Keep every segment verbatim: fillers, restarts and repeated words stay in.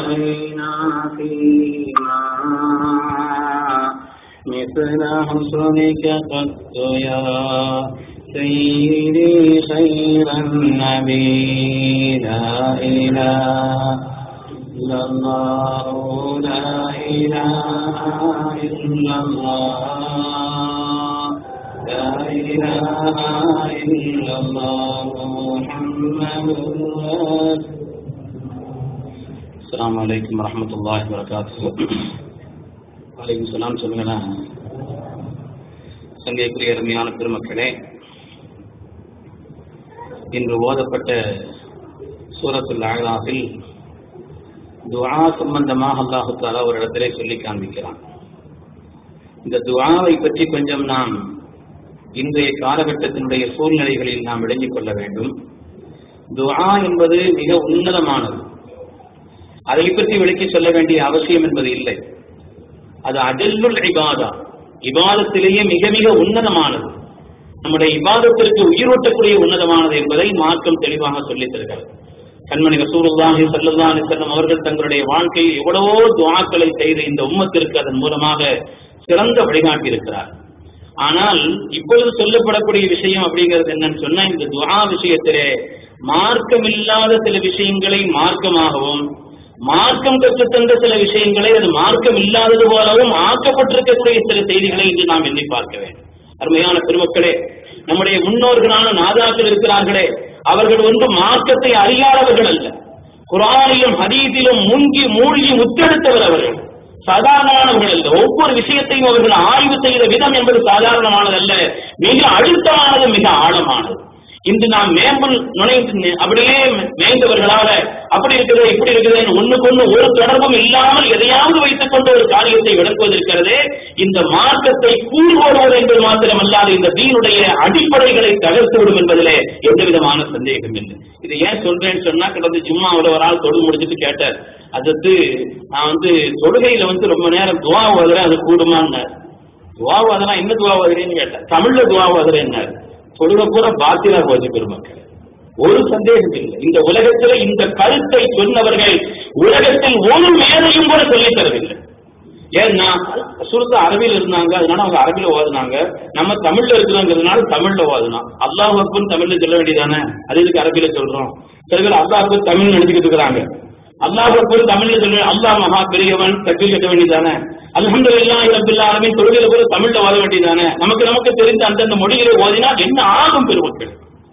رأينا فيما مثل حسنك قط يا سيدي خير النبي لا إله إلا الله لا إله إلا الله لا إله إلا الله محمد رسول. அஸ்ஸலாமு அலைக்கும் வரஹ்மத்துல்லாஹி வபரகாத்துஹு. வலைக்கும் சலாம். சொல்லுங்களா சங்கைக்குரிய அருமையான பெருமக்களே, இன்று ஓதப்பட்ட சூரத்துல் அஅராஃபில் துஆ சம்பந்தமாக அல்லாஹ் தஆலா ஒரு இடத்திலே சொல்லி காண்பிக்கிறான். இந்த துஆவை பற்றி கொஞ்சம் நாம் இன்றைய காலகட்டத்தினுடைய சூழ்நிலைகளில் நாம் விளங்கிக் கொள்ள வேண்டும். துஆ என்பது மிக உன்னதமானது. அதை பற்றி விளக்கி சொல்ல வேண்டிய அவசியம் என்பது இல்லை. அது அஜல்லுல் இபாதா, இபாதத்திலேயே மிக மிக உன்னதமானது, நம்முடைய இபாதத்திற்கு உயிரோட்டக்கூடிய உன்னதமானது என்பதை மார்க்கம் தெளிவாக சொல்லித் தருகிறது. கண்மணி ரசூலுல்லாஹி ஸல்லல்லாஹு அலைஹி வஸல்லம் அவர்கள் தங்களுடைய வாழ்க்கையில் எவ்வளவோ துஆக்களை செய்து இந்த உம்மத்திற்கு அதன் மூலமாக சிறந்த வழிகாட்டி இருக்கிறார். ஆனால் இப்பொழுது சொல்லப்படக்கூடிய விஷயம் அப்படிங்கிறது என்னன்னு சொன்னா, இந்த துஆ விஷயத்திலே மார்க்கமில்லாத சில விஷயங்களை மார்க்கமாகவும், மார்க்கம் கற்றுத்தந்த சில விஷயங்களை அது மார்க்கம் இல்லாதது போலவும் ஆக்கப்பட்டிருக்கக்கூடிய சில செய்திகளை இன்று நாம் எண்ணி பார்க்க வேண்டும். அருமையான பெருமக்களே, நம்முடைய முன்னோர்களான நாதாக்கள் இருக்கிறார்களே, அவர்கள் ஒன்று மார்க்கத்தை அறியாதவர்கள் அல்ல. குர்ஆனிலும் ஹதீஸிலும் மூழ்கி மூழ்கி முத்தெடுத்தவர் அவர்கள். சாதாரணமானவர்கள் அல்ல. ஒவ்வொரு விஷயத்தையும் அவர்கள் ஆய்வு செய்த விதம் என்பது சாதாரணமானது அல்ல, மிக அழுத்தமானது, மிக ஆழமானது. இன்று நாம் மேம்பல் நுழைந்து அப்படியே மேய்ந்தவர்களாக அப்படி இருக்குது இப்படி இருக்குது ஒண்ணுக்கொண்டு ஒரு தொடர்பும் இல்லாமல் எதையாவது வைத்துக் கொண்டு ஒரு காரியத்தை விளக்குவதற்கிறதே இந்த மார்க்கத்தை கூறுவோடுவது என்பது மாத்திரமல்லாது இந்த தீனுடைய அடிப்படைகளை தகர்த்துவிடும் என்பதிலே எந்த விதமான சந்தேகம் இல்லை. இது ஏன் சொல்றேன்னு சொன்னா, கடந்த ஜும்மாவில் ஒரு ஆள் தொழுது முடிச்சுட்டு கேட்டார், அதற்கு நான் வந்து தொழுகையில வந்து ரொம்ப நேரம் துவா ஓதுறேன், அது கூடுமான்னு. துவா ஓதுனா என்ன துவா ஓதுறேன்னு கேட்டார். தமிழ்ல துவா ஓதுறேன். தொழுக பூரா பாத்திலா போச்சு பெருமக்கள், ஒரு சந்தேகம் இல்லை. இந்த உலகத்தில் இந்த கருத்தை சொன்னவர்கள் உலகத்தில் ஒரு மேதையும் கூட சொல்லித் தரவில்லை. ஏன்னா சுருத்த அரபியில் இருந்தாங்க, அதனால அவங்க அரபியில ஓதுனாங்க. நம்ம தமிழ்ல இருக்கிறோங்கிறதுனால தமிழ்ல ஓதுனோம். அல்லாஹ் அக்பர் தமிழ்ல சொல்ல வேண்டியதானே, அது இதுக்கு அரபியில சொல்றோம். சில பேர் அல்லாஹ் அக்பர் தமிழ் நினைச்சுக்கிட்டு இருக்கிறாங்க. அல்லாஹ் அக்பர் தமிழ்ல சொல்ல, அல்லாஹ் மகா பெரியவன் தக்பீர் கட்ட வேண்டியதானே, அல்ஹம்துலில்லாஹி ரப்பில் ஆலமீன் தொழுகையில கூட தமிழ்ல ஓத வேண்டியதானே. நமக்கு நமக்கு தெரிந்த அந்தந்த மொழிகளை ஓதினால் என்ன ஆகும் பெருமக்கள்?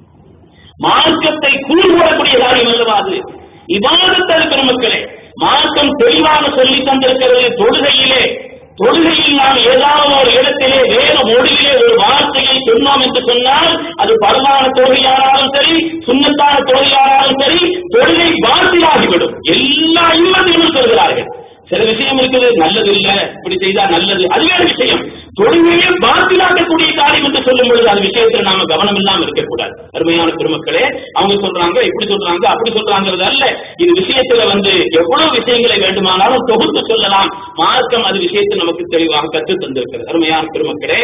மார்க்கத்தை கூறுவக்கூடிய காரியம் அல்லவா அது? இபாதத் பெருமக்களே, மார்க்கம் தெளிவாக சொல்லி தந்திருக்கிறது. தொழுகையிலே தொழுகையில் நாம் ஏதாவது ஒரு இடத்திலே வேறு மொழியிலே ஒரு வார்த்தையை சொன்னோம் என்று சொன்னால், அது பரவான தொழுகையானாலும் சரி, சுன்னத்தான தொழுகையானாலும் சரி, தொழுகை வார்த்தையாகிவிடும். எல்லா இம்மதியும் சொல்கிறார்கள். சில விஷயம் இருக்குது, நல்லது இல்ல, இப்படி செய்தா நல்லது, அது வேறு விஷயம். தொழுகையை பாத்திலாக்கக்கூடிய காரியம் என்று சொல்லும் பொழுது அது விஷயத்தில் நாம கவனம் இல்லாமல் இருக்கக்கூடாது. அருமையான பெருமக்களே, அவங்க சொல்றாங்க இப்படி சொல்றாங்க அப்படி சொல்றாங்கிறது அல்ல. இது விஷயத்துல வந்து எவ்வளவு விஷயங்களை வேண்டுமானாலும் தொகுத்து சொல்லலாம். மார்க்கம் அது விஷயத்தில் நமக்கு தெளிவாக கற்று தந்திருக்கிறது. அருமையான பெருமக்களே,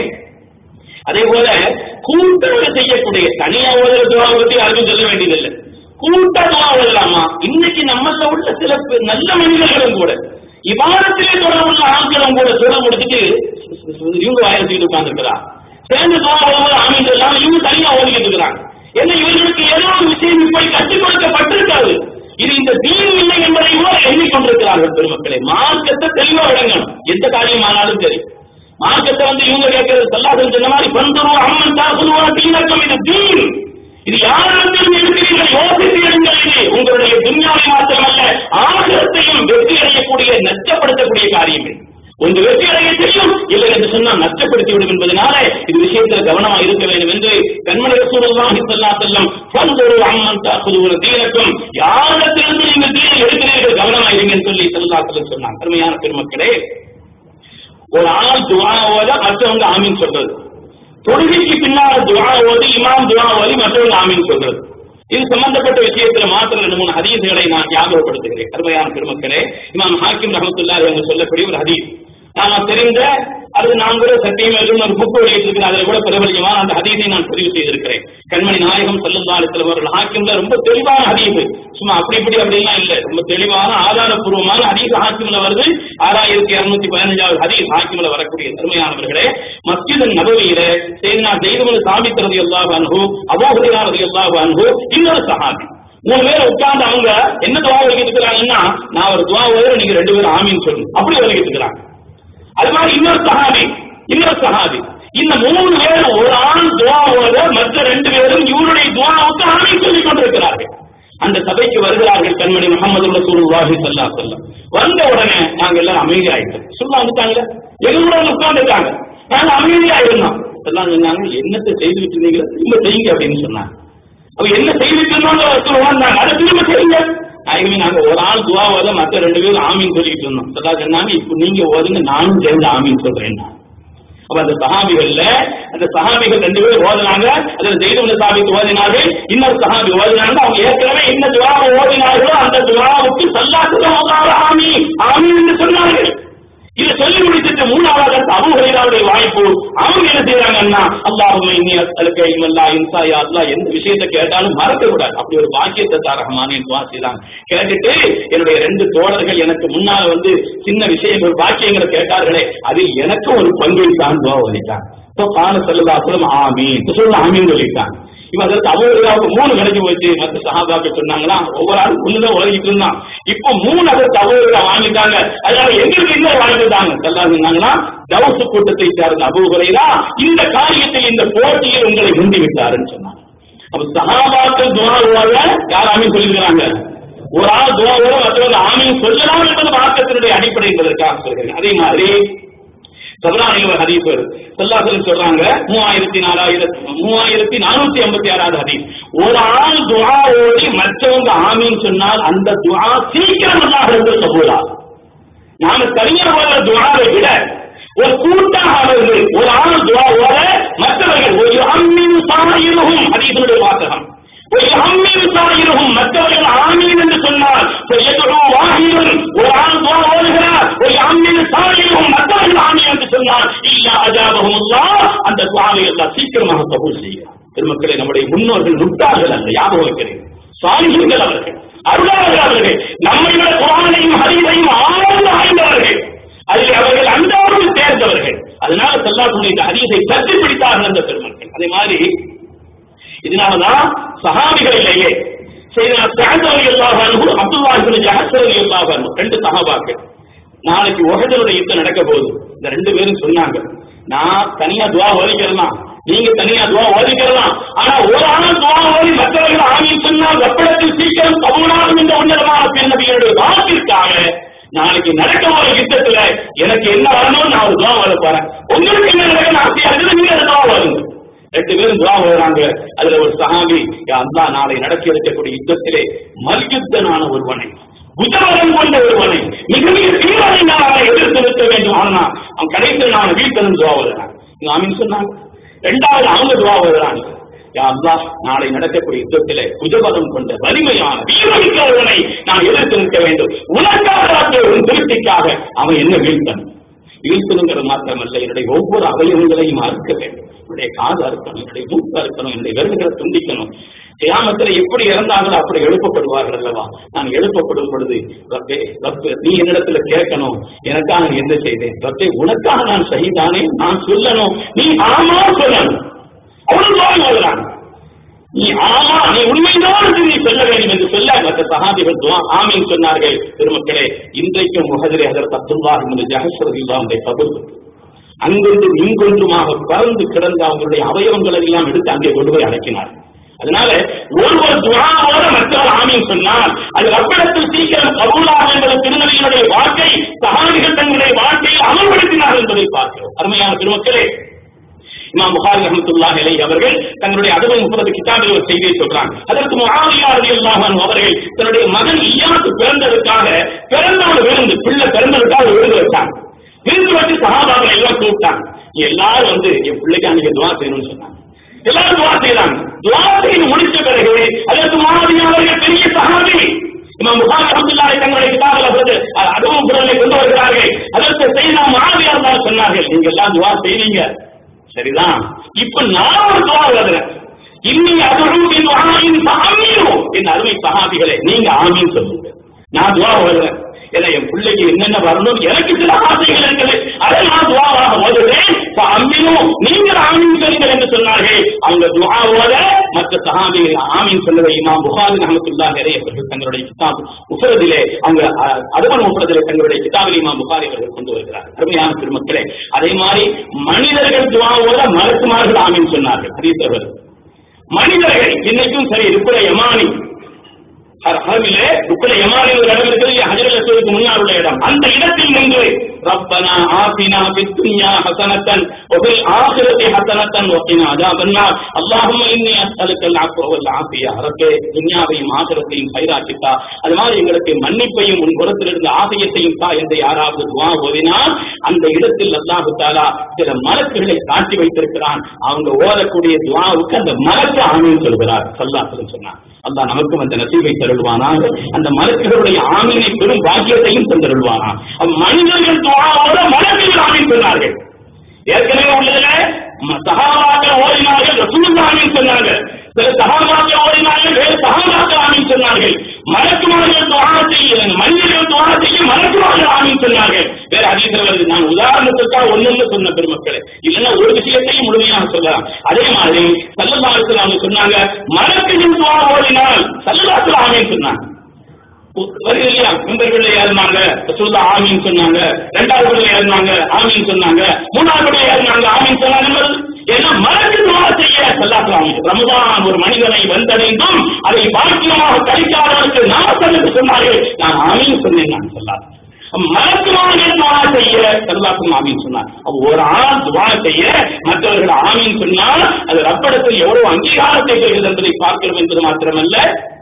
அதே போல கூட்டாக செய்யக்கூடிய தனியா ஓதுற துவாவை பற்றி யாருக்கும் சொல்ல வேண்டியதில்லை. கூட்டா துவா ஓதலாமா? இன்னைக்கு நம்மள உள்ள சில நல்ல மனிதர்களும் கூட, இபாதத்திலே தொடர்புள்ள ஆட்களும் கூட சொல்ல முடிச்சுட்டு இவங்க வாயிட்டு உட்கார்ந்துருக்கிறார். சேர்ந்து துவா ஆமீன் இல்லாம இவங்க தனியா ஓதிக்கிட்டு இருக்கிறாங்க. ஏன்னா இவர்களுக்கு ஏதோ ஒரு விஷயம் இப்படி கற்றுக் கொடுக்கப்பட்டிருக்காது. இது இந்த தீன் இல்லை என்பதை கூட எண்ணிக்கொண்டிருக்கிறார்கள். பெருமக்களே, மார்க்கத்தை தெளிவா விளங்கணும். எந்த காரியமானாலும் சரி, மார்க்கத்தை வந்து இவங்க கேட்கிறது சல்லாஹ் சொன்ன மாதிரி பந்தரு அம்மன் தாக்குதுவா தீனக்கம், இது தீன். இது யாரிடத்திலும் இருக்கிறீர்கள் யோசித்து எடுங்கள். இது உங்களுடைய துன்யாவை மாத்திரமல்ல ஆகிரத்தையும் வெற்றி அடையக்கூடிய நஷ்டப்படுத்தக்கூடிய காரியங்கள். ஒன்று வெற்றி அடைய செய்யும், இல்லை என்று சொன்னால் நஷ்டப்படுத்திவிடும் என்பதனால இது விஷயத்தில் கவனமாக இருக்க வேண்டும் என்று கண்மணி ரசூலுல்லாஹி ஸல்லல்லாஹு அலைஹி வஸல்லம் பந்தரு அம்மன் தாக்குதுவா தீனக்கம், யாரிடத்திலிருந்து நீங்கள் தீனை எடுக்கிறீர்கள் கவனமாக இருங்கன்னு சொல்லி ஸல்லல்லாஹு அலைஹி வஸல்லம் சொன்னாங்க. அருமையான பெருமக்களே, ஒரு ஆள் துஆ ஓத மற்றவங்க ஆமீன் சொல்றது, தொழுகைக்கு பின்னால் துஆ ஓதி இமாம் துஆ ஓதி மற்றவங்க ஆமீன் சொல்றது, இது சம்பந்தப்பட்ட விஷயத்துல மாத்திரம் ரெண்டு மூணு ஹதீஸ்களை நான் ஞாபகப்படுத்துகிறேன். அருமையான பெருமக்களே, இமாம் ஹாக்கிம் ரஹ்மத்துல்லாஹி அலைஹி சொல்லக்கூடிய ஒரு ஹதீஸ், நாம தெரிந்த அது நான் கூட சத்தியம் ஒரு புக் வெளியிட்டிருக்கிறேன், அதில் கூட பிரபலியமான அந்த ஹதீஸை நான் பதிவு செய்திருக்கிறேன். கண்மணி நாயகம் ஸல்லல்லாஹு அலைஹி வஸல்லம் அவர்கள் ஹாக்கிம்ல ரொம்ப தெளிவான ஹதீஸ், சும்மா அப்படி இப்படி அப்படிலாம் இல்ல, ரொம்ப தெளிவான ஆதாரப்பூர்வமான ஹதீஸ் ஹாக்கிம்ல வருது. ஆறாயிரத்தி இருநூத்தி பதினஞ்சாவது ஹதீஸ் ஹாக்கிம்ல வரக்கூடிய பெருமையானவர்களே, மஸ்ஜித் நபவியில சையதுனா ஸைத் இப்னு சாபித் ரலியல்லாஹு அன்ஹு, அபூ ஹுரைரா ரலியல்லாஹு அன்ஹு, இன்னொரு சஹாபி மூணு பேர் உட்கார்ந்து அவங்க என்ன துஆ ஓதிட்டு இருக்காங்கன்னா, நான் ஒரு துஆ ஓதுறேன், நீங்க ரெண்டு பேரும் ஆமீன் சொல்லுங்க, அப்படி ஓதிட்டு இருக்காங்க. அது மாதிரி இன்னொரு சஹாபி இன்னொரு சஹாபி இந்த மூணு பேரும் ஒரு ஆண் துஆ ஓத, மற்ற ரெண்டு பேரும் இவருடைய துஆவுக்கு ஆமீன் சொல்லிக் கொண்டிருக்கிறார்கள். அந்த சபைக்கு வருகிறார்கள் கண்மணி முஹம்மது ரசூலுல்லாஹி ஸல்லல்லாஹு அலைஹி வஸல்லம். வந்த உடனே நாங்க எல்லாரும் அமைதியாயிட்டோம். சொல்ல வந்துட்டாங்க, எங்களோட உட்கார்ந்துட்டாங்க, நாங்க அமைதியா இருந்தோம். எல்லாம் சொன்னாங்க, என்னத்தை செய்துட்டு இருந்தீங்க, திரும்ப செய்யுங்க அப்படின்னு சொன்னாங்க. அப்ப என்ன செய்துட்டு இருந்தாங்க, அதை திரும்ப செய்யுங்க. நாயகமே, நாங்க ஒரு ஆள் துஆ ஓத, மற்ற ரெண்டு பேரும் ஆமீன் சொல்லிட்டு இருந்தோம். அதான் சொன்னாங்க, இப்ப நீங்க ஓதுங்க, நானும் சேர்ந்து ஆமீன் சொல்றேன். அப்ப அந்த சஹாபிகள்ல அந்த சஹாபிகள் ரெண்டு பேரும் ஓதினாங்க. அதுல ஸைத் இப்னு சாபித் ஓதினார்கள், இன்னொரு சஹாபி ஓதினாங்க. அவங்க ஏற்கனவே என்ன துஆவை ஓதினார்களோ அந்த துஆவுக்கு ஸல்லல்லாஹு ஆமீன் ஆமீன் என்று சொன்னார்கள். இதை சொல்லி முடிச்சிட்டு மூணாவது அபூ ஹுரைராவுடைய வாய்ப்பு. அவங்க என்ன செய்யறாங்கன்னா, அல்லாஹும்ம இன்னி அஸ்அலுக இல்மன் லா யுன்ஸா, யா அல்லாஹ் எந்த விஷயத்தை கேட்டாலும் மறக்க கூடாது, அப்படி ஒரு பாக்கியத்தை தா ரஹ்மானே துஆ செய்றாங்க. கேட்டுட்டு என்னுடைய ரெண்டு தோழர்கள் எனக்கு முன்னால வந்து சின்ன விஷயங்கள் பாக்கியங்களை கேட்டார்களே, அதில் எனக்கு ஒரு பங்கை தான் துஆ ஓதிட்டாங்க. சோ கான ஸல்லல்லாஹு அலைஹி வஸல்லம் ஆமீன் சொல்ல ஆமீன் சொல்லிட்டாங்க. இப்ப அதற்கு அபூ ஹுரைராவுக்கு மூணு கிடைச்சு போச்சு. மற்ற சஹாபாக்கள் சொன்னாங்களா, ஒவ்வொரு ஆளும் ஒண்ணுதான் ஓதிக்கிட்டு இருந்தான். இப்போ மூணு அதற்கு அபூ ஹுரைரா வாங்கிட்டாங்க. அதனால எங்களுக்கு இன்னும் வாங்கிட்டாங்க. ஸல்லல்லாஹு சொன்னாங்கன்னா, தௌஸ் கூட்டத்தை சேர்ந்த அபூ ஹுரைரா இந்த காரியத்தில் இந்த போட்டியில் உங்களை முந்தி விட்டாருன்னு சொன்னாங்க. அப்ப சஹாபாக்கள் துஆ ஓத யார் ஆமீன் சொல்லிருக்காங்க, ஒரு ஆள் துஆ ஓத மற்றவங்க ஆமீன் சொல்லலாம் என்பது மார்க்கத்தினுடைய அடிப்படை என்பதற்காக சொல்கிறேன். அதே மாதிரி தபரானில ஒரு ஹதீஸ் வருது. ஸல்லல்லாஹு அலைஹி சொல்றாங்க, மூவாயிரத்தி நாலாயிரத்தி மூவாயிரத்தி நானூத்தி ஐம்பத்தி ஆறாவது ஹதீஸ், ஒரு ஆள் துஆ ஓதி மற்றவங்க ஆமீன் சொன்னால் அந்த துஆ சீக்கிரம் அல்லாஹ்விடத்தில் கபூலாகும். நாம தனியா ஓதுற துஆவை விட ஒரு கூட்டாக அவர்கள் ஒரு ஆள் துஆ ஓத மற்றவர்கள் ஒரு அம்மின் சாயிரும் ஹதீஸுடைய வாசகம், ஒரு அம்மின் சாயிரும் மற்றவர்கள் ஆமீன் என்று சொன்னால் ஒரு ஆள் துஆ ஓதுகிறார், ஒரு அம்மின் சாயிரும் மற்றவர்கள் ஆமீன் என்று சொன்னால் இல்லா அஜாபஹும் அல்லாஹ், அந்த துஆவை அல்லாஹ் சீக்கிரமாக கபூல் செய்கிறார். பெருமக்களே, நம்முடைய முன்னோர்கள் முட்டாள்கள் அல்ல, ஞாபகம் வைக்கிறேன், சாலிஹீன்கள் அவர்கள், அருளாளர்கள் அவர்கள், நம்மை விட குர்ஆனையும் ஹதீஸையும் ஆழ்ந்து ஆய்ந்தவர்கள், அதில் அவர்கள் அன்றாடம் சேர்ந்தவர்கள். அதனால ஸல்லல்லாஹு இந்த ஹதீஸை பற்றி பிடித்தார்கள் அந்த பெருமக்கள். அதே மாதிரி இதனாலதான் சஹாபிகளிலேயே சையதுனா ஸஅத் ரலியல்லாஹு அன்ஹு, அப்துல்லாஹ் இப்னு ஜஹஷ் ரலியல்லாஹு அன்ஹு, ரெண்டு சஹாபாக்கள் நாளைக்கு உஹதுடைய யுத்தம் நடக்க போகுது. இந்த ரெண்டு பேரும் சொன்னாங்க, நான் தனியா துஆ ஓதிக்கிறேன், நீங்க தனியா துஆ ஓதிக்கிறலாம், ஆனா ஒரு ஆள் துஆ ஓதி மற்றவர்கள் ஆமீன் சொன்னால் வெப்படத்தில் சீக்கிரம் கபூலாகும் என்ற உன்னதமான பெருநபிகளுடைய வாக்கிற்காக நாளைக்கு நடக்க போற யுத்தத்துல எனக்கு என்ன வரணும், நான் ஒரு துஆ ஓத போறேன், உங்களுக்கு என்ன நடக்கணும் ஆசையா இருக்குது, நீங்க அந்த துஆ ஓதுங்க. ரெண்டு பேரும் துஆ ஓதுறாங்க. அதுல ஒரு சஹாபி, யா அல்லாஹ் நாளை நடக்க இருக்கக்கூடிய யுத்தத்திலே மல்யுத்தனான ஒருவனை, புஜபலம் கொண்ட ஒருவனை, மிக மிக தீவிரமாக நான் அவனை எதிர்த்து நிறுத்த வேண்டும், ஆனா அவன் கடைசியில் நான் வீட்டிலிருந்து துஆ ஓதுறான். நீங்க ஆமீன் சொன்னாங்க. இரண்டாவது அவங்க துஆ ஓதுறாங்க, யா அல்லாஹ் நாளை நடக்கக்கூடிய யுத்தத்திலே புஜபலம் கொண்ட வலிமையான வீரமிக்க ஒருவனை நான் எதிர்த்து நிற்க வேண்டும், உனக்காக ஒரு திருப்திக்காக அவன் என்ன வீழ்த்தணும். வீழ்த்தணுங்கிறது மாத்திரமல்ல, என்னுடைய ஒவ்வொரு அவயவங்களையும் அறுக்க வேண்டும், என்னுடைய காது அறுக்கணும், என்னுடைய மூக்கு அறுக்கணும், என்னுடைய விரல்களை துண்டிக்கணும். கியாமத்தில் எப்படி இறந்தாங்களோ அப்படி எழுப்பப்படுவார்கள் அல்லவா. நான் எழுப்பப்படும் பொழுது ரப்பே ரப்பே நீ என்னிடத்துல கேட்கணும், எனக்காக என்ன செய்தேன், ரப்பே உனக்காக நான் ஷஹீதானே, நான் சொல்லணும், நீ ஆமா சொல்லணும். அவனும் துஆ ஓதுறான், நீ ஆமா நீ உண்மைதான் என்று நீ சொல்ல வேண்டும் என்று சொல்ல மற்ற சஹாபிகள் துஆ ஆமீன் சொன்னார்கள். பெருமக்களே, இன்றைக்கும் உஹதிலே ஹஜ்ரத் அப்துல்லாஹ் இப்னு ஜஹஷ் ரலியல்லாஹு அன்ஹு கபர் அங்கிருந்து இங்கொன்றுமாக பறந்து கிடந்த அவங்களுடைய அவயவங்களை எல்லாம் எடுத்து அங்கே கொண்டு போய் அடக்கினார். அதனால ஒருவர் துஆவோட மற்றவர் ஆமீன் சொன்னால் அது ரப்பிடத்தில் சீக்கிரம் கபூலாகும் என்பது திருநபியினுடைய வாழ்க்கை சஹாபிகள் தங்களுடைய வாழ்க்கையில் அமல்படுத்தினார் என்பதை பார்க்கிறோம். அருமையான பெருமக்களே, இமாம் புகாரி ரஹ்மத்துல்லாஹி அலைஹி அவர்கள் தங்களுடைய அறுபது முப்பது கிதாபில் ஒரு செய்தியை சொல்றாங்க. அதற்கு முஆவியா ரலியல்லாஹு அன்ஹு அவர்கள் தன்னுடைய மகன் இய்யாஸ் பிறந்ததற்காக பிறந்த ஒரு விருந்து, பிள்ளை பிறந்ததற்காக விருந்து வச்சாங்க. விருந்து வச்சு சஹாபாக்களை எல்லாம் கூப்பிட்டாங்க. எல்லாரும் வந்து என் பிள்ளைக்கு அன்னைக்கு துஆ செய்யணும்னு சொன்னாங்க. எல்லாரும் துஆ செய்தாங்க. துஆ செய்து முடிச்ச பிறகு அதற்கு முஆவியா அவர்கள் பெரிய சஹாபி, இமாம் புகாரி ரஹ்மத்துல்லாஹி தங்களுடைய கிதாபில் வந்து அதுவும் குர்ஆனை கொண்டு வருகிறார்கள். அதற்கு சையதுனா முஆவியா ரலியல்லாஹு சொன்னார்கள், நீங்க எல்லாம் துஆ செய்வீங்க சரிதான், இப்ப நான் ஒரு துஆ ஓதுறேன், இன்னி அதுவும் ஆமீனோ, என் அருமை சஹாபிகளே நீங்க ஆமீன் சொல்லுங்க. நான் துவா ஓதுறேன், ஏன்னா என் பிள்ளைக்கு என்னென்ன வரணும் எனக்கு சில ஆசைகள் இருக்குது, அதை நான் துவாவாக ஓதுறேன். அம்மியும் நீங்கள் ஆமீன் சொல்லுங்கள் என்று சொன்னார்கள். அவங்க துவா ஓத மற்ற சஹாபிகள் ஆமீன் சொன்னதை இமாம் புகாரி ரஹ்மத்துல்லாஹி அலைஹி அவர்கள் தங்களுடைய கிதாப் முஃபரதிலே அவங்க அதுவன் முஃபரதிலே தங்களுடைய கிதாபில் இமாம் புகாரி அவர்கள் கொண்டு வருகிறார்கள். அருமையான பெருமக்களே, அதே மாதிரி மனிதர்கள் துவா ஓத மலக்குமார்கள் ஆமீன் சொன்னார்கள். ஹதீஸ் மனிதர்கள் இன்னைக்கும் சரி ருக்குன யமானி ஹரமிலே ருக்குன யமானி ஒரு இடம் இருக்குது, ஹஜ்ரல் அஸ்வதுக்கு முன்னால் உள்ள இடம். அந்த இடத்தில் நின்று ரப்பனா ஆத்தினா ஃபித் துன்யா ஹஸனத்தன் வ ஃபில் ஆখিরাতি ஹஸனத்தன் வ கினா அஸாபன்னார் அல்லாஹும்ம இன்னி அஸ்அலுக்கல் அஃப்வ வல் ஆஃபியா. ரப்பே துன்யாவையும் ஆখিরাத்தையும் கைராக்கிட்டா, அது மாதிரி எங்களுக்கு மன்னிப்பையும் உன் புறத்திலிருந்து ஆஃபியத்தையும் தா என்று யாராவது துஆ ஓதினால் அந்த இடத்தில் அல்லாஹ் தஆலா சில மலக்குகளை காட்டி வைத்திருக்கிறான். அவங்க ஓதக்கூடிய துஆவுக்கு அந்த மலக்கு ஆமீன் சொல்கிறார். ஸல்லல்லாஹு அலைஹி வஸல்லம் அல்லாஹ் நமக்கும் அந்த நசீபை தருள்வானாக, அந்த மலக்குகளுடைய ஆமீனை பெரும் பாக்கியத்தையும் தந்தருள்வானா. மனிதர்கள் துஆவோட மலக்குகள் ஆமீன் சொன்னார்கள். ஏற்கனவே உள்ளதுல சஹாபாக்கள் ஓதினார்கள், ரசூலுல்லாஹ் ஆமீன் சொன்னாங்க. சில சஹாபாக்கள் ஓதினார்கள், வேறு சஹாபாக்கள் ஆமீன் சொன்னார்கள். மலக்குமார்கள் துஆ செய்ய, மனிதர்கள் துஆ செய்ய மலக்குமார்கள் ஆமீன் சொன்னார்கள். வேற ஹதீஸ்ல வருது. நான் உதாரணத்துக்காக ஒண்ணு சொன்ன பெருமக்களே, இல்லைன்னா ஒரு விஷயத்தையும் முழுமையாக சொல்லலாம். அதே மாதிரி ஸல்லல்லாஹு அலைஹி வஸல்லம் சொன்னாங்க, மலக்குகள் துஆ ஓதினால் ஸல்லல்லாஹு அலைஹி ஆமீன் சொன்னாங்க. வருது இல்லையா? முன்பர்களே ஏறினாங்க, ரசூலுல்லாஹ் ஆமீன் சொன்னாங்க. இரண்டாவது ஏறினாங்க, ஆமீன் சொன்னாங்க. மூணாவது ஏறினாங்க, ஆமீன் சொன்னாங்க. ஏன்னா மலக்கு துஆ செய்ய ஸல்லல்லாஹு அலைஹி வஸல்லம் ரமதான் ஒரு மனிதனை வந்தடைந்தும் அதை பாக்கியமாக கழிக்காதவருக்கு நாமத்தம் என்று சொன்னார்கள். நான் ஆமீன் சொன்னேன். நான் ஸல்லல்லாஹு மலக்குமார்கள் துஆ செய்ய ஸல்லல்லாஹு ஆமீன் சொன்னார். ஒரு ஆள் துஆ செய்ய மற்றவர்கள் ஆமீன் சொன்னால் அது ரப்படத்தில் எவ்வளவு அங்கீகாரத்தை பெறுகிறது என்பதை பார்க்கிறோம் என்பது மாத்திரமல்ல,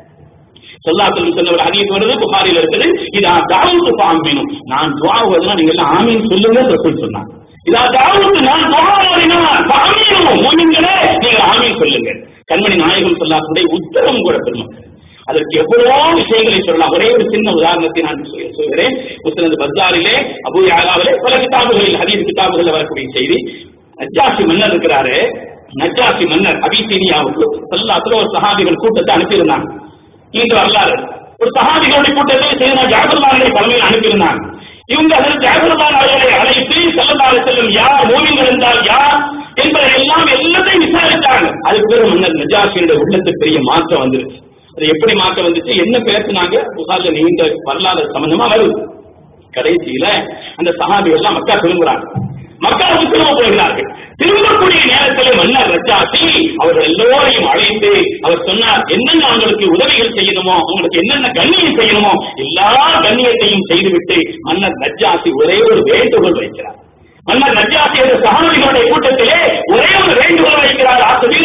ஸல்லல்லாஹு சொன்ன ஒரு ஹதீஸ் வருது, புகாரில இருக்குது. இதா தஅவுது ஃபஅமீனு, நான் துஆ ஓதுனா நீங்க எல்லாம் ஆமீன் சொல்லுங்க ரசூல் சொன்னாங்க. இதா தஅவுது, நான் துஆ ஓதினா ஃபஅமீனு, மூமின்களே நீங்க ஆமீன் சொல்லுங்க. கண்மணி நாயகம் ஸல்லல்லாஹு அலைஹி உத்தரவும் கூட பெருமக்கள். அதற்கு எவ்வளவோ விஷயங்களை சொல்லலாம். ஒரே ஒரு சின்ன உதாரணத்தை நான் சொல்கிறேன். முஸ்னத் பஸாரிலே, அபூ யஅலாவிலே, பல கிதாபுகளில் ஹதீஸ் கிதாபுகளில் வரக்கூடிய செய்தி. நஜ்ஜாஷி மன்னர் இருக்கிறாரு. நஜ்ஜாஷி மன்னர் அபிசீனியாவுக்கு ஸல்லல்லாஹு அலைஹி ஒரு சஹாபிகள் கூட்டத்தை அனுப்பியிருந்தாங்க. இந்த வரலாறு ஒரு சஹாபிகளுடைய கூட்டத்தை செய்தனா ஜாபர்லானுடைய தலைமையில் அனுப்பியிருந்தாங்க. இவங்க அதில் ஜாபர்லான் அவர்களை அழைத்து ஸல்லல்லாஹு அலைஹி வஸல்லம் யார், மூமின்கள் என்றால் யார் என்பதை எல்லாம் எல்லாத்தையும் விசாரித்தாங்க. அதுக்கு பிறகு மன்னர் நஜ்ஜாஷியுடைய உள்ளத்துக்கு பெரிய மாற்றம் வந்துருச்சு. அது எப்படி மாற்றம் வந்துச்சு, என்ன பேசினாங்க, புகார்ல நீண்ட வரலாறு சம்பந்தமா வருது. கடைசியில அந்த சஹாபிகள் எல்லாம் மக்கா திரும்புறாங்க. மக்களுக்கு திரும்ப போகிறார்கள். திரும்பக்கூடிய நேரத்தில் மன்னர் நஜ்ஜாஷி அவர்கள் எல்லோரையும் அழைத்து அவர் சொன்னார், என்னென்ன அவங்களுக்கு உதவிகள் செய்யணுமோ, அவங்களுக்கு என்னென்ன கண்ணியம் செய்யணுமோ எல்லா கண்ணியத்தையும் செய்துவிட்டு மன்னர் நஜ்ஜாஷி ஒரே ஒரு வேண்டுகோள் வைக்கிறார். மன்னர் நஜ்ஜாஷி என்ற சஹாபிகளுடைய கூட்டத்திலே ஒரே ஒரு வேண்டுகோள் வைக்கிறார்.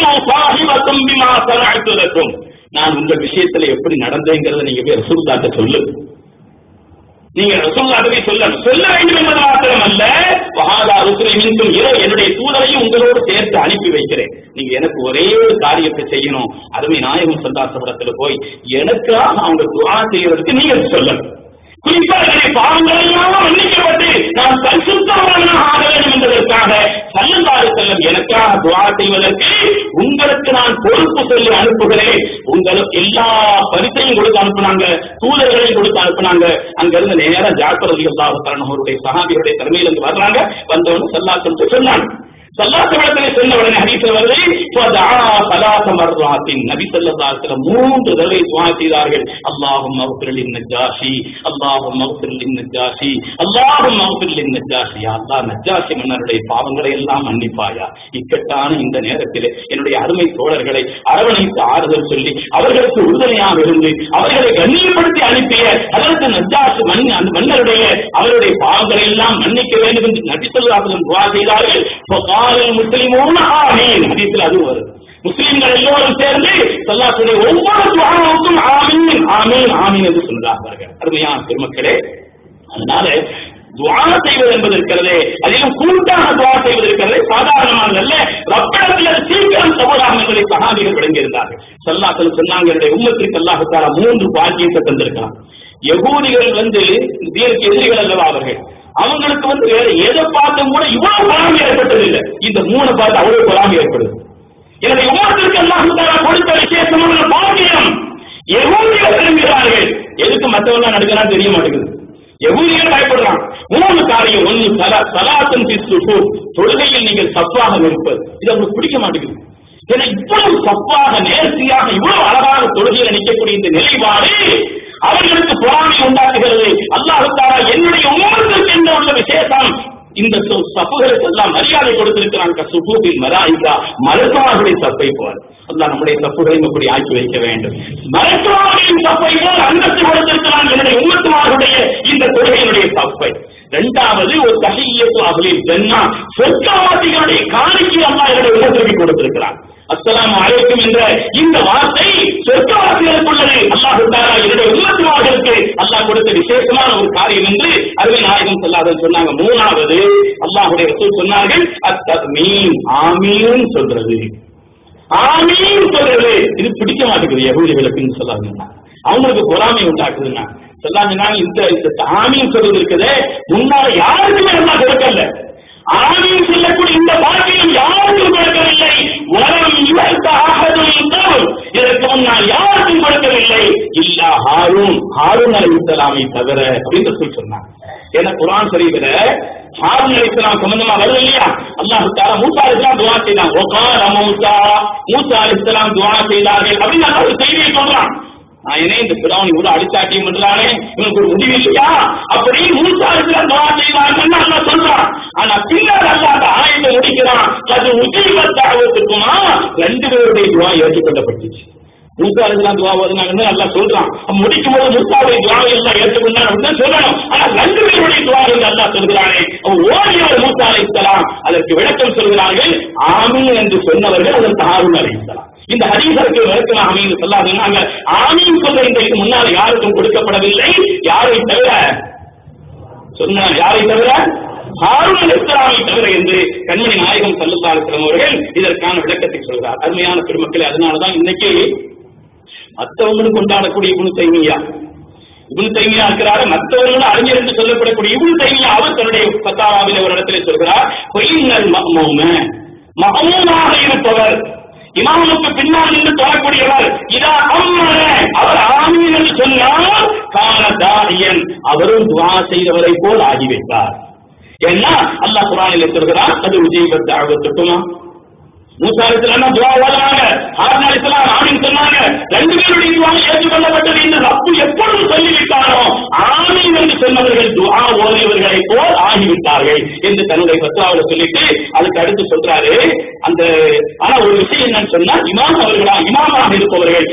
நான் உங்க விஷயத்துல எப்படி நடந்தேங்கிறத நீங்க போய் ரசூலுல்லாஹ்ட்ட சொல்லு. நீங்க ரசூலுல்லாஹ்ட்ட சொல்ல சொல்ல வேண்டும் என்பது மாத்திரம் அல்ல, வஹாதா ருசுலி மின்கும், இதோ என்னுடைய தூதரையும் உங்களோடு சேர்த்து அனுப்பி வைக்கிறேன். நீங்க எனக்கு ஒரே ஒரு காரியத்தை செய்யணும். அருமை நாயகம் ஸல்லல்லாஹு அலைஹி வஸல்லம் போய் எனக்காக அவங்க துஆ செய்யறதுக்கு நீங்க சொல்லணும். குறிப்பாக பாவங்கள் எல்லாம் மன்னிக்கப்பட்டு நான் பரிசுத்தவானாக ஆக வேண்டும் என்பதற்காக ஸல்லல்லாஹு அலைஹி வஸல்லம் எனக்காக துஆ செய்வதற்கு உங்களுக்கு நான் பொறுப்பு சொல்லி அனுப்புகிறேன். உங்களுக்கு எல்லா பரிசையும் கொடுத்து அனுப்புனாங்க, தூதர்களையும் கொடுத்து அனுப்புனாங்க. அங்க இருந்து நேரம் ஜாஃபர் ரலியல்லாஹு தஆலா அவருடைய சஹாபிகளுடைய தலைமையில் இருந்து வர்றாங்க. வந்தவங்க ஸல்லல்லாஹு அலைஹி வஸல்லம் சொன்னாங்க. ஸல்லல்லாஹு அலைஹி வஸல்லம் சொன்ன உடனே ஹதீஸ்ல வருது, ஃபதஆ ஸலாஸ மர்ராத்தின், நபி ஸல்லல்லாஹு அலைஹி வஸல்லம் மூன்று தடவை துஆ செய்தார்கள். அல்லாஹும்ம அக்ஃபிர் லின் நஜ்ஜாஷி, அல்லாஹும்ம அக்ஃபிர் லின் நஜ்ஜாஷி, அல்லாஹும்ம அக்ஃபிர் லின் நஜ்ஜாஷி. யா அல்லாஹ், நஜ்ஜாஷி மன்னருடைய பாவங்களை எல்லாம் மன்னிப்பாயா. இக்கட்டான இந்த நேரத்தில் என்னுடைய அருமை தோழர்களை அரவணைத்து ஆறுதல் சொல்லி அவர்களுக்கு உறுதுணையாக இருந்து அவர்களை கண்ணியப்படுத்தி அனுப்பிய அதற்கு நஜ்ஜாஷி மன் மன்னருடைய அவருடைய பாவங்களை எல்லாம் மன்னிக்க வேண்டும் என்று நபி ஸல்லல்லாஹு அலைஹி வஸல்லம் துஆ செய்தார்கள். முஸ்லிமூன ஆமீன், ஹதீஸ்ல அது வருது. முஸ்லிம்கள் எல்லோரும் சேர்ந்து ஸல்லல்லாஹு ஒவ்வொரு துஆவுக்கும் ஆமீன் ஆமீன் ஆமீன் என்று சொல்றார்கள். அருமையான பெருமக்களே, அதனால துஆ செய்வது என்பது இருக்கிறதே, அதிலும் கூட்டாக துஆ செய்வது இருக்கிறதே சாதாரணமாக அல்ல. ரப்பிடத்தில் சீக்கிரம் சமூகம் என்பதை சஹாபிகள் விளங்கியிருந்தார்கள். ஸல்லல்லாஹு அலைஹி சொன்னாங்க, என்னுடைய உம்மத்திற்கு அல்லாஹ் தஆலா மூன்று பாக்கியத்தை தந்திருக்கிறான். யகூதிகள் வந்து தீனுக்கு எதிரிகள் அல்லவா அவர்கள், அவங்களுக்கு வந்து வேற எதை பார்த்தும் கூட இவ்வளவு பொறாமை ஏற்பட்டது இல்லை. இந்த மூணு பார்த்து அவ்வளவு பொறாமை ஏற்படுது. எனவே உம்மத்திற்கு அல்லாஹ் தஆலா கொடுத்த விசேஷமான பாக்கியம். யகூதிகள் விரும்புகிறார்கள், எதுக்கு மற்றவங்க நடக்கிறான்னு தெரிய மாட்டேங்குது. யகூதிகள் பயப்படுறான். மூணு காரியம், ஒன்று சலாத்தன் பிஸ்ஸுஃபு, தொழுகையில் நீங்கள் சப்பாக இருப்பது, இது அவங்களுக்கு பிடிக்க மாட்டேங்குது. ஏன்னா இவ்வளவு சப்பாக நேர்த்தியாக இவ்வளவு அழகாக தொழுகையில் நிற்கக்கூடிய இந்த நிலைப்பாடு அவர்களுக்கு பொறாமை உண்டாக்குகிறது. அல்லாஹ் தஆலா என்னுடைய உம்மத்திற்கு என்ன உள்ள விசேஷம், இந்த சப்புகளுக்கு எல்லாம் மரியாதை கொடுத்திருக்கிறான். கசுபூபில் மலாயிகா, மலக்குமார்களுடைய சப்பை போல் அல்லாஹ் நம்முடைய சப்புகளையும் அப்படி ஆக்கி வைக்க வேண்டும். மலக்குமார்களின் சப்பை போல் அந்தஸ்து கொடுத்திருக்கிறான் என்னுடைய உம்மத்துமார்களுடைய இந்த தொழுகையினுடைய சப்பை. இரண்டாவது ஒரு தஹிய்யத்து அஹ்லில் ஜன்னah, சொர்க்கவாசிகளுடைய காணிக்கை அல்லாஹ் என்னுடைய உம்மத்திற்கு கொடுத்திருக்கிறான். அஸ்ஸலாமு அலைக்கும் என்ற இந்த வார்த்தை சொர்க்கவாசிகளுக்குள்ளது. அல்லாஹ் தஆலா என்னுடைய உம்மத்துமார்களுக்கு அல்லாஹ் கொடுத்த விசேஷமான ஒரு காரியம் என்று அருமை நாயகம் ஸல்லல்லாஹு அலைஹி வஸல்லம் சொன்னாங்க. மூணாவது அல்லாஹ்வுடைய ரசூல் சொன்னார்கள், அத்தமீன், ஆமீன் சொல்றது. ஆமீன் சொல்றது இது பிடிக்க மாட்டேங்குது யகூதிகளுக்குன்னு சொல்லாங்க. அவங்களுக்கு பொறாமை உண்டாக்குதுன்னா சொல்லாங்கன்னா இந்த இந்த ஆமீன் சொல்றது இருக்குதே முன்னால யாருக்குமே எல்லாம் கொடுக்கல. ஆமீன் சொல்லக்கூடிய இந்த பாக்கியம் யாருக்கும் கொடுக்கவில்லை. வரம் இவர்த்த ஆகதும் இதற்கு முன்னால் யாருக்கும் கொடுக்கவில்லை. இல்லா ஹாரூன், ஹாரூன் அலைஹிஸ்ஸலாமை தவிர அப்படின்னு சொல்லி சொன்னாங்க. ஏன்னா குர்ஆன் ஷரீஃபில ஹாரூன் அலைஹிஸ்ஸலாம் சம்பந்தமா வருது இல்லையா? அல்லாஹ் தஆலா மூஸா அலைஹிஸ்ஸலாம் துஆ செய்தாங்க. வகால மூஸா, மூஸா அலைஹிஸ்ஸலாம் துஆ செய்தார்கள் அப்படின்னு அல்லாஹ் ஒரு செய்தியை சொல்றான். என்ன இந்த பிராவன் இவ்வளவு அடிச்சாட்டியம் பண்றானே, இவனுக்கு ஒரு முடிவு இல்லையா அப்படின்னு மூஸா அலைஹிஸ்ஸலாம் துஆ செய்தாங்கன்னு அல்லாஹ் சொல்றான். ஆனா பின்னர் அல்லாஹ் அந்த ஆயத்தை முடிக்கிறான், அது உஜீபத் தஅவத்துக்குமா, ரெண்டு பேருடைய துஆ ஏற்றுக்கொள்ளப்பட்டுச்சு. மூஸா அலைஹிஸ்ஸலாம் துஆ ஓதுனாங்கன்னு அல்லாஹ் சொல்றான். முடிக்கும் போது மூஸாவுடைய துஆவை எல்லாம் ஏற்றுக்கொண்டான் அப்படின்னு சொல்லணும். ஆனா ரெண்டு பேருடைய துஆ என்று அல்லாஹ் சொல்கிறானே, ஓடியவர் மூஸா அலைஹிஸ்ஸலாம் அதற்கு விளக்கம் சொல்கிறார்கள். ஆமீன் என்று சொன்னவர்கள் அதற்கு ஹாரூன் அலைஹிஸ்ஸலாம். இந்த ஹதீஸுக்கு விளக்கமாக ஆமீன் சொல்லாதீங்க. ஆமீன் சொல்ற இந்த இது முன்னால் யாருக்கும் கொடுக்கப்படவில்லை. யாரை தவிர சொன்ன யாரை தவிர ஹாரூன் அலைஹிஸ்ஸலாமை தவிர என்று கண்மணி நாயகம் ஸல்லல்லாஹு அலைஹி வஸல்லம் அவர்கள் இதற்கான விளக்கத்தை சொல்கிறார். அருமையான பெருமக்களே, அதனாலதான் இன்னைக்கு மற்றவங்களும் கொண்டாடக்கூடிய இப்னு தைமியா, இப்னு தைமியா இருக்கிறாரு, மற்றவர்களும் அறிஞர் என்று சொல்லப்படக்கூடிய இப்னு தைமியா அவர் தன்னுடைய ஃபத்தாவாவிலே ஒரு இடத்திலே சொல்கிறார், ஃபைனல் மஅமூம, மஅமூமாக இருப்பவர், இமாமுக்கு பின்னால் நின்று தொழக்கூடியவர், இதா அம்மன அவர் ஆமீன் என்று சொன்னால் கான தாரியன், அவரும் துஆ செய்தவரை போல் ஆகிவிட்டார். ஏன்னா அல்லாஹ் குர்ஆனிலே சொல்கிறார், அது உஜீபத் தஅவத்துக்குமா. மூஸா அலைஹிஸ்ஸலாம் துஆ ஓதுனாங்க, ஹாரூன் அலைஹிஸ்ஸலாம் ஆமீன் சொன்னாங்க, ரெண்டு பேருடைய துஆ ஏற்றுக்கொள்ளப்பட்டது என்று ரப்பு எப்பொழுது சொல்லிவிட்டாரோ ஆமீன் என்று சொன்னவர்கள் துஆ ஓதியவர்களை போல் ஆகிவிட்டார்கள் என்று தன்னுடைய ஃபத்வாவில் சொல்லிட்டு அதுக்கு அடுத்து சொல்றாரு. அந்த ஆனா ஒரு விஷயம் என்னன்னு சொன்னா, இமாம் அவர்களா இமாமாக இருப்பவர்கள்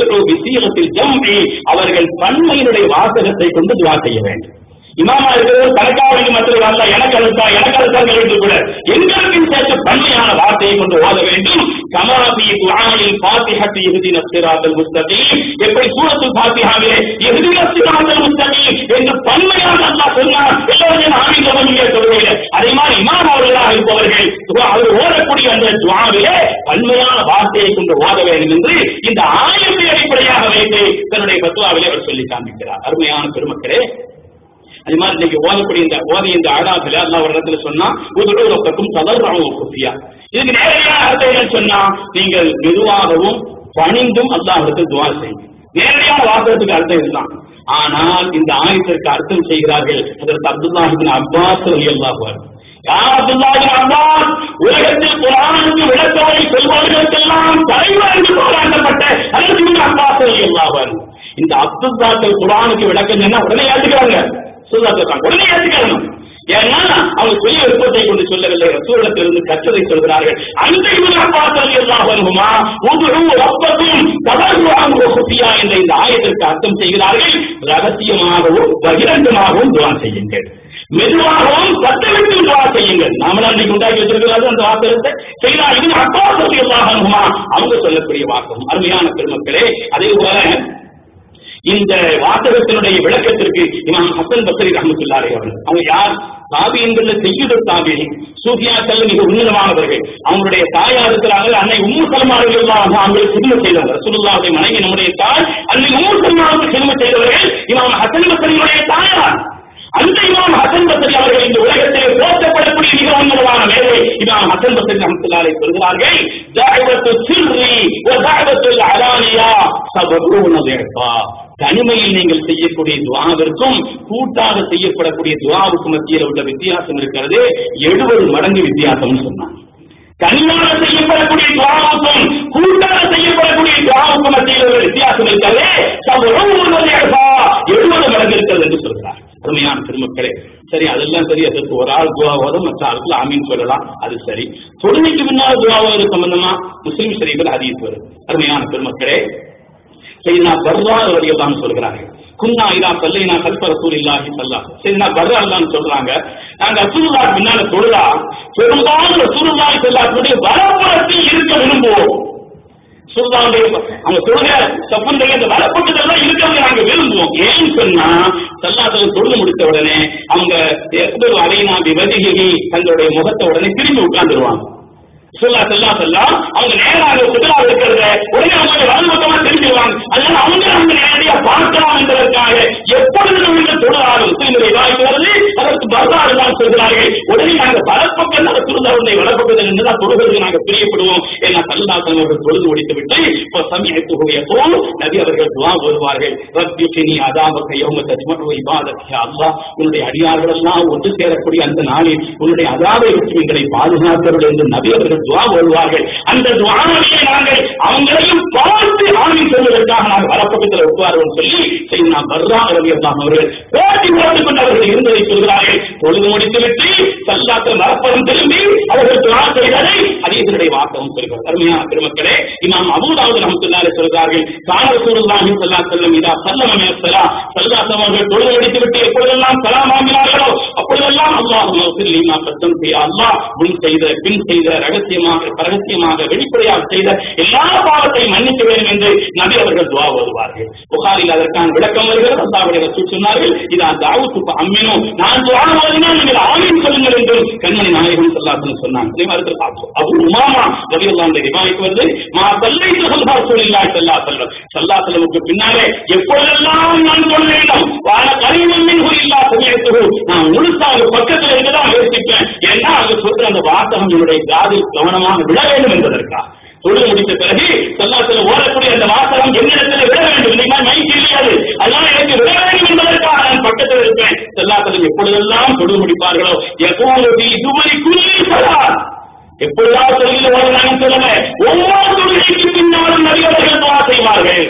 அவர்கள் பன்மையினுடைய வாசகத்தை கொண்டு துஆ செய்ய வேண்டும். இமாமா இருக்கிறது தனக்காக மற்றவர்கள் அல்ல, எனக்கு அழுத்தா எனக்கு அழுத்தாங்க என்று கூட எங்களுக்கும் சேர்த்து பன்மையான வார்த்தையை கொண்டு ஓத வேண்டும். கமாபி துஆஇல் ஃபாத்திஹத்தி இஹ்தின ஸிராத்தல் முஸ்தகீம், எப்படி சூரத்துல் ஃபாத்திஹாவிலே இஹ்தின ஸிராத்தல் முஸ்தகீம் என்று பன்மையாக அல்லாஹ் சொன்னார். எல்லாரும் ஆமீன் சொல்லுங்க சொல்லுங்க. அதே மாதிரி இமாம் அவர்களாக இருப்பவர்கள் அவர் ஓதக்கூடிய அந்த துஆவிலே பன்மையான வார்த்தையை கொண்டு ஓத வேண்டும் என்று இந்த ஆயத்தை அடிப்படையாக வைத்து தன்னுடைய ஃபத்வாவிலே அவர் சொல்லி காண்பிக்கிறார். அருமையான பெருமக்களே, அது மாதிரி இன்னைக்கு ஓதக்கூடிய இந்த ஓதிய இந்த அழகாத்துல அல்லாஹ் ஒரு இடத்துல சொன்னா உதுரூரக்கும் ததர்ரூன் குஃபியா, இதுக்கு நேரடியான அர்த்தம் என்னன்னு சொன்னா, நீங்கள் மெதுவாகவும் பணிந்தும் அல்லாஹ்விடத்தில் துஆ செய்யுங்க. நேரடியான வாசகத்துக்கு அர்த்தம் இதுதான். ஆனால் இந்த ஆயத்திற்கு அர்த்தம் செய்கிறார்கள் அதற்கு அப்துல்லாஹ் இப்னு அப்பாஸ் ரலியல்லாஹு அன்ஹு. யார் அப்துல்லாஹ் இப்னு அப்பாஸ்? உலகத்தில் குர்ஆனுக்கு விளக்கத்தை சொல்பவர்களுக்கெல்லாம் தலைவர் என்று போராடப்பட்ட அதற்கு இப்னு அப்பாஸ் ரலியல்லாஹு அன்ஹு. இந்த அப்துல்லாஹ் குர்ஆனுக்கு விளக்கம் சொன்னா உடனே ஏற்றுக்கிறாங்க, சொல்றாங்க, உடனே ஏற்றுக்கணும். ஏன்னா அவங்க சுய விருப்பத்தை கொண்டு சொல்லவில்லை, ரசூலிடத்திலிருந்து கற்றதை சொல்கிறார்கள். அந்த இப்னு அப்பாஸ் ரலியல்லாஹு அன்ஹுமா உதுஉ ரப்பக்கும் ததர்ருஅன் வ குஃபியா என்ற இந்த ஆயத்திற்கு அர்த்தம் செய்கிறார்கள். ரகசியமாகவும் பகிரங்கமாகவும் துஆ செய்யுங்கள், மெதுவாகவும் சத்தமிட்டு துஆ செய்யுங்கள். நாமளா இன்னைக்கு உண்டாக்கி வச்சிருக்கிறது அந்த வாசகத்தை செய்தா இப்னு அப்பாஸ் ரலியல்லாஹு அன்ஹுமா அவங்க சொல்லக்கூடிய வாசகம். அருமையான பெருமக்களே, அதே போல இந்த வாசகத்தினுடைய விளக்கத்திற்கு இமாம் ஹசன் பஸ்ரி ரஹ்மத்துல்லாஹி அவர்கள், அவங்க யார்? தாபியீன்கள்ல சய்யிது தாபியீன், சூஃபியாக்கள் மிக உன்னதமானவர்கள். அவங்களுடைய தாயார் இருக்கிறார்கள் அன்னை உம்மு சலமா ரலியல்லாஹு அன்ஹா, அவங்களுக்கு சிறுமை செய்தவங்க. ரசூலுல்லாஹ்வுடைய மனைவி நம்முடைய தாய் அன்னை உம்மு சலமாவுக்கு சிறுமை செய்தவர்கள் இமாம் ஹசன் பஸ்ரியுடைய தாயார். அந்த இமாம் ஹசன் பஸ்ரி அவர்கள் இந்த உலகத்தில் போற்றப்படக்கூடிய மிக உன்னதமான பிரபலமான மேதை இமாம் ஹசன் பஸ்ரி ரஹ்மத்துல்லாஹி அலைஹி சொல்கிறார்கள், தஅவத்து சிர்ரி வ தஅவத்துல் அலானியா சபூன திஃபா. தனிமையில் நீங்கள் செய்யக்கூடிய துஆவிற்கும் கூட்டாக செய்யப்படக்கூடிய துஆவுக்கும் மத்தியில் உள்ள வித்தியாசம் இருக்கிறது எழுபது மடங்கு வித்தியாசம்னு சொன்னாங்க. தனியாக செய்யப்படக்கூடிய துஆவுக்கும் கூட்டாக செய்யப்படக்கூடிய துஆவுக்கும் மத்தியில் உள்ள வித்தியாசம் இருக்கிறது எழுபது மடங்கு இருக்கிறது என்று சொல்கிறார். அருமையான பெருமக்களே, சரி அதெல்லாம் சரி, அதற்கு ஒரு ஆள் துஆவோதும் மற்ற ஆளுக்கு ஆமீன் சொல்லலாம், அது சரி. தொழுகைக்கு முன்னால் துஆவோது சம்பந்தமா முஸ்லிம் ஷரீஃபில் ஹதீஸ் வருது. அருமையான பெருமக்களே, சையதுனா பர்ரா ரலியல்லாஹு அன்ஹு சொல்கிறார்கள், குன்னா இதா ஸல்லைனா கல்ஃப ரசூலில்லாஹி ஸல்லல்லாஹு அலைஹி வஸல்லம். சையதுனா பர்ரா ரலியல்லாஹு சொல்றாங்க, நாங்க ரசூலுல்லாஹ் பின்னால தொழுதா பெரும்பாலும் ரசூலுல்லாஹி ஸல்லல்லாஹு அலைஹி வஸல்லம் வலப்புறத்தில் இருக்க விரும்புவோம். சுல்தானுடைய அவங்க தொழுகை சப்பந்தைய அந்த வலப்பக்கத்தில் இருக்கிறது நாங்க விரும்புவோம். ஏன்னு சொன்னா சல்லாத்துல தொழுது முடித்த உடனே அவங்க அலைனா விவதிகி தங்களுடைய முகத்தை உடனே திரும்பி உட்கார்ந்துருவாங்க. சொல்லா செல்லா செல்லா அவங்க நேராக குதிரா இருக்கிறத உடனே அவங்க வலதுபக்கமா தெரிஞ்சுவாங்க. அதனால அவங்க அவங்க நேரடியா பார்க்கலாம் என்பதற்காக எப்பொழுது நம்ம தொழுதாலும் முஸ்லிம்களை வாய்ப்பு வருது, அதற்கு பர்தாறு தான் சொல்கிறார்கள், உடனே நாங்கள் வலப்பக்கம் நம்ம துருதாவுடைய வலப்பக்கத்தில் இருந்துதான் தொழுகிறது நாங்கள் பிரியப்படுவோம். ஏன்னா சல்லாசன் அவர்கள் தொழுது முடித்து விட்டு இப்போ சமயத்துடைய போல் நபி அவர்கள் துவா ஓதுவார்கள், ரப்பினி அதாபக யௌம தஜ்மஉ இபாதக அல்லாஹ், உன்னுடைய அடியார்கள் எல்லாம் ஒன்று சேரக்கூடிய அந்த நாளில் உன்னுடைய அதாபை விட்டு எங்களை பாதுகாத்தவர்கள் என்று நபி அவர்கள் துவா ஓதுவார்கள். அந்த துவாவிலே நாங்கள் அவங்களையும் பார்த்து ஆமீன் சொல்வதற்காக நாங்கள் வலப்பக்கத்தில் உட்காருவோம் சொல்லி சையதுனா பர்ரா ரலியல்லாஹு அவர்கள் போட்டி போட்டுக் கொண்டு அவர்கள் இருந்ததை சொல்கிறார்கள். தொழுது முடித்துவிட்டு சல்லாத்தில் வலப்புறம் திரும்பி அவர்கள் துவா செய்ததை ஹதீஸுடைய வாசகம் சொல்கிறார். அருமையான பெருமக்களே, இமாம் அபூ தாவூத் ரஹ்மத்துல்லாஹி அலைஹி சொல்கிறார்கள், கான ரசூலுல்லாஹி ஸல்லல்லாஹு அலைஹி வஸல்லம் இதா ஸல்லம மின ஸலாம், ஸல்லல்லாஹு அவர்கள் தொழுது முடித்துவிட்டு எப்பொழுதெல்லாம் சலாம் வாங்கினார்களோ அப்பொழுதெல்லாம் அல்லாஹும்ம ஃபிர் லி மா கத்தம்து, யா அல்லாஹ் முன் செய்த பின் செய்த ரகசியமாக பரகசியமாக வெளிப்படையாக செய்த எல்லா பாவத்தையும் மன்னிக்க வேண்டும் என்று நபி அவர்கள் துஆ ஓதுவார்கள். புகாரில் அதற்கான விளக்கம் வருகிறது. அல்லாஹ்வுடைய ரசூல் சொன்னார்கள், இதா தஅவுது ஃபஅமினு, நான் துஆ ஓதினால் நீங்கள் ஆமீன் சொல்லுங்கள் என்று கண்மணி நாயகம் ஸல்லல்லாஹு அலைஹி வஸல்லம் சொன்னாங்க. இதே மாதிரி அபூ உமாமா ரலியல்லாஹு அன்ஹு ரிவாயத் வருது, மா ஸல்லைது ஹல்ஃப ரசூலில்லாஹி ஸல்லல்லாஹு அலைஹி வஸல்லம், ஸல்லல்லாஹு அலைஹி வஸல்லம் பின்னாலே எப்பொழுதெல்லாம் நான் தொழுவேனோ வான கரீமன் மின்ஹு இல்லா சமிஅத்துஹு, நான் முழுசாக பக்கத்தில் இருக்கதான் யோசிப்பேன். ஏன்னா அது சொல்ற அந்த வாசகம் என்னுடைய காதில் கவனமாக விட வேண்டும் என்பதற்காக. தொழுது முடித்த பிறகு சல்லாத்துல ஓடக்கூடிய அந்த வாசகம் என்னிடத்தில் விட வேண்டும், இன்னைக்கு மைக்கு இல்லையாது, அதனால எனக்கு விட வேண்டும் என்பதற்காக நான் பக்கத்தில் இருப்பேன். சல்லாத்துல எப்பொழுதெல்லாம் தொழுது முடிப்பார்களோ எப்போது இதுவரை குறிப்பார் எப்பொழுதாவது தொழில் ஓடுறாங்க சொல்லல, ஒவ்வொரு தொழிலுக்கு பின்னாலும் நிறையவர்கள் துவா செய்வார்கள்.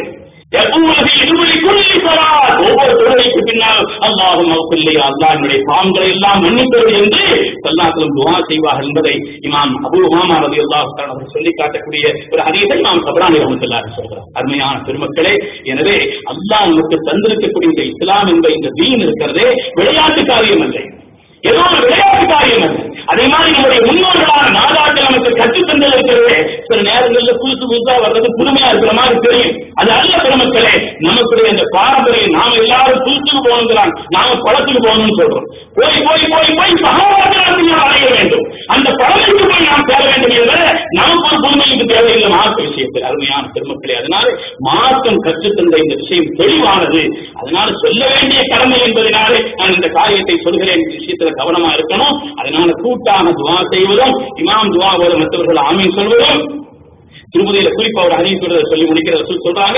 ஒவ்வொரு தொழுகைக்கு பின்னால் அல்லாஹும்ம ஃபிர் லி, அல்லாஹ் என்னுடைய பாவங்களை எல்லாம் மன்னிப்பது என்று ஸல்லல்லாஹு துஆ செய்வார்கள் என்பதை இமாம் அபூ உமாமா ரலியல்லாஹு தஆலா அவர்கள் சொல்லி காட்டக்கூடிய ஒரு ஹதீஸை இமாம் தபரானி ரஹ்மத்துல்லாஹி அலைஹி சொல்கிறார். அருமையான பெருமக்களே, எனவே அல்லாஹ் நமக்கு தந்திருக்கக்கூடிய இந்த இஸ்லாம் என்ற இந்த தீன் இருக்கிறதே விளையாட்டு காரியம் அல்ல, ஏதோ ஒரு விளையாட்டு காரியம் அல்ல. அதே மாதிரி நம்முடைய முன்னோர்களான நாதாக்கள் நமக்கு கற்றுத் தந்தது இருக்கிறது. சில நேரங்களில் புதுசு புதுசா வர்றது புதுமையா இருக்கிற மாதிரி தெரியும், அது அல்ல பெருமக்களே. நமக்குடைய அந்த பாரம்பரியம் நாம எல்லாரும் புதுசுக்கு போகணுங்கிறாங்க, நாம பழத்துக்கு போகணும்னு சொல்றோம். போய் போய் போய் போய் சகோதரத்தை அடைய வேண்டும், அந்த பழமைக்கு போய் நாம் சேர வேண்டும் என்ற நமக்கு ஒரு புதுமைக்கு தேவையில்லை மார்க்க விஷயத்தில். அருமையான பெருமக்களே, அதனால மார்க்கம் கற்றுத்தந்த இந்த விஷயம் தெளிவானது. அதனால சொல்ல வேண்டிய கடமை என்பதனாலே நான் இந்த காரியத்தை சொல்கிறேன். இந்த விஷயத்துல கவனமா இருக்கணும். அதனால கூட்டாக துவா செய்வதும் இமாம் துவா போது மற்றவர்கள் ஆமீன் சொல்வதும். திருமதியில குறிப்பா ஒரு ஹதீஸ் சொல்லி முடிக்கிற சொல்றாங்க,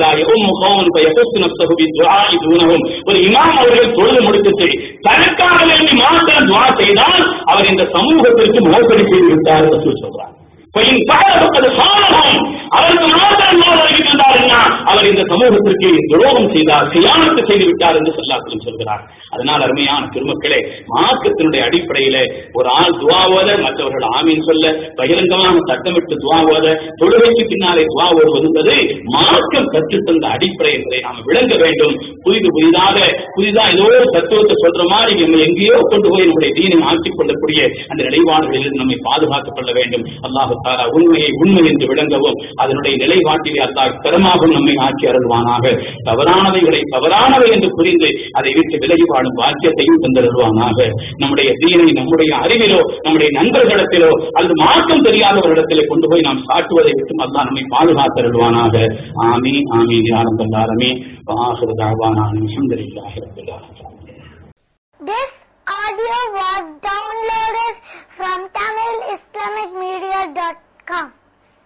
ஒரு இமாம் அவர்கள் தொழுது முடித்து தனக்காக வேண்டி மாத்திரம் துவா செய்தால் அவர் இந்த சமூகத்திற்கு மோசடி செய்து விட்டார் என்று சொல்றாங்க. அவருக்கு மாத்திரம் அறிவித்திருந்தார், அவர் இந்த சமூகத்திற்கு துரோகம் செய்தார், கியானத்து செய்து விட்டார் என்று ஸல்லல்லாஹு சொல்கிறார். அதனால் அருமையான பெருமக்களே, மார்க்கத்தினுடைய அடிப்படையில ஒரு ஆள் துஆவோத மற்றவர்கள் ஆமீன் சொல்ல, பகிரங்கமான சட்டமிட்டு துஆவோத, தொழுகைக்கு பின்னாலே துஆ ஓதுவது என்பது மார்க்கம் கற்றுத்தந்த அடிப்படை என்பதை நாம் விளங்க வேண்டும். புதிது புதிதாக புதிதா ஏதோ ஒரு தத்துவத்தை சொல்ற மாதிரி நம்ம எங்கேயோ கொண்டு போய் நம்முடைய தீனை மாற்றிக் கொள்ளக்கூடிய அந்த நிலைப்பாடுகளில் நம்மை பாதுகாத்துக் கொள்ள வேண்டும். அல்லாஹ் தஆலா உண்மையை உண்மை என்று விளங்கவும் அதனுடைய நிலைப்பாட்டிலே அல்லாஹ் பெருமாகவும் நம்மை ஆக்கி அருள்வானாக. தவறானவைகளை தவறானவை என்று புரிந்து அதை விட்டு விலகி வாழும் பாக்கியத்தையும் தந்தருள்வானாக. நம்முடைய தீனை நம்முடைய அறிவிலோ நம்முடைய நண்பர்களிடத்திலோ அல்லது மார்க்கம் தெரியாதவர்களிடத்திலே கொண்டு போய் நாம் சாட்டுவதை விட்டு அல்லாஹ் நம்மை பாதுகாத்தருள்வானாக. ஆமீன் ஆமீன் யா ரப்பல் ஆலமீன். வ ஆகிரு தஅவானா அல்ஹம்துலில்லாஹி ரப்பில் ஆலமீன். audio was downloaded from Tamil Islamic Media dot com.